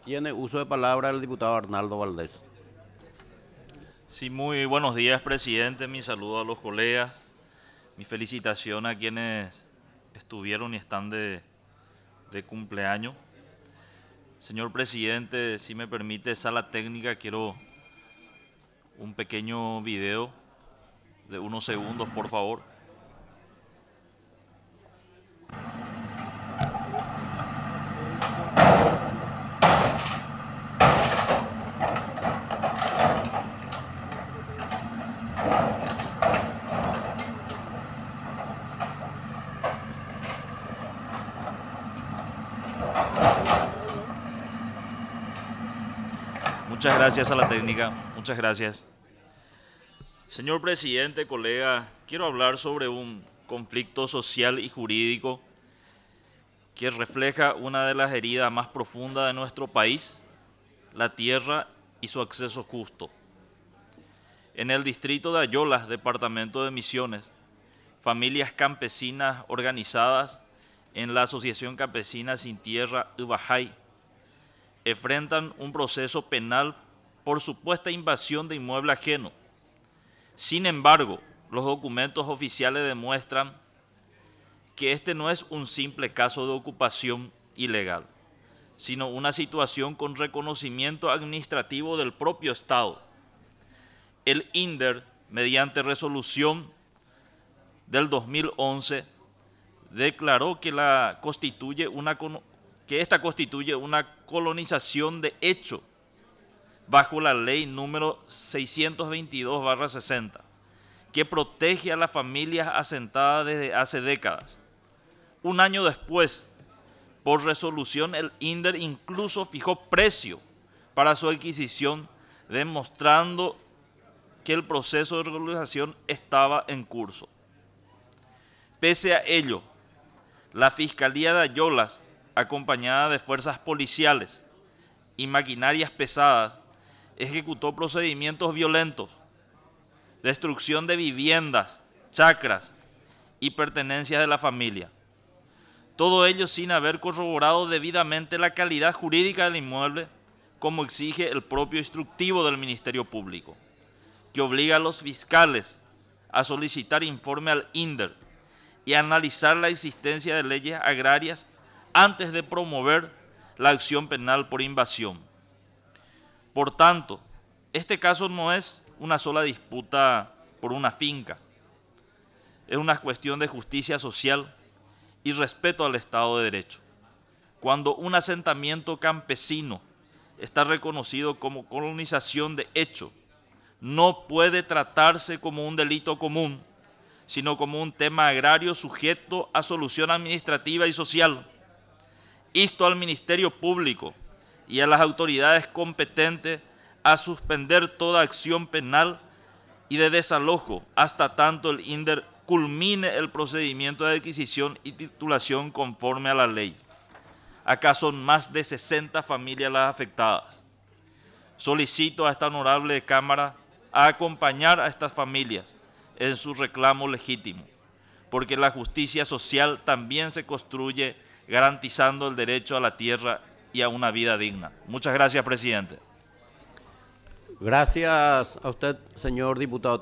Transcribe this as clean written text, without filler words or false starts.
Tiene uso de palabra el diputado Arnaldo Valdés. Sí, muy buenos días, presidente. Mi saludo a los colegas. Mi felicitación a quienes estuvieron y están de cumpleaños. Señor presidente, si me permite, sala técnica, quiero un pequeño video de unos segundos, por favor. Muchas gracias a la técnica, muchas gracias. Señor presidente, colega, quiero hablar sobre un conflicto social y jurídico que refleja una de las heridas más profundas de nuestro país, la tierra y su acceso justo. En el distrito de Ayolas, departamento de Misiones, familias campesinas organizadas en la Asociación Campesina Sin Tierra Ubajay enfrentan un proceso penal por supuesta invasión de inmueble ajeno. Sin embargo, los documentos oficiales demuestran que este no es un simple caso de ocupación ilegal, sino una situación con reconocimiento administrativo del propio Estado. El INDER, mediante resolución del 2011, declaró que esta constituye una colonización de hecho bajo la ley número 622/60, que protege a las familias asentadas desde hace décadas. Un año después, por resolución, el INDER incluso fijó precio para su adquisición, demostrando que el proceso de regularización estaba en curso. Pese a ello, la Fiscalía de Ayolas, acompañada de fuerzas policiales y maquinarias pesadas, ejecutó procedimientos violentos, destrucción de viviendas, chacras y pertenencias de la familia. Todo ello sin haber corroborado debidamente la calidad jurídica del inmueble, como exige el propio instructivo del Ministerio Público, que obliga a los fiscales a solicitar informe al INDER y a analizar la existencia de leyes agrarias antes de promover la acción penal por invasión. Por tanto, este caso no es una sola disputa por una finca, es una cuestión de justicia social y respeto al Estado de Derecho. Cuando un asentamiento campesino está reconocido como colonización de hecho, no puede tratarse como un delito común, sino como un tema agrario sujeto a solución administrativa y social. Insto al Ministerio Público y a las autoridades competentes a suspender toda acción penal y de desalojo hasta tanto el INDER culmine el procedimiento de adquisición y titulación conforme a la ley. Acá son más de 60 familias las afectadas. Solicito a esta honorable Cámara a acompañar a estas familias en su reclamo legítimo, porque la justicia social también se construye garantizando el derecho a la tierra y a una vida digna. Muchas gracias, presidente. Gracias a usted, señor diputado.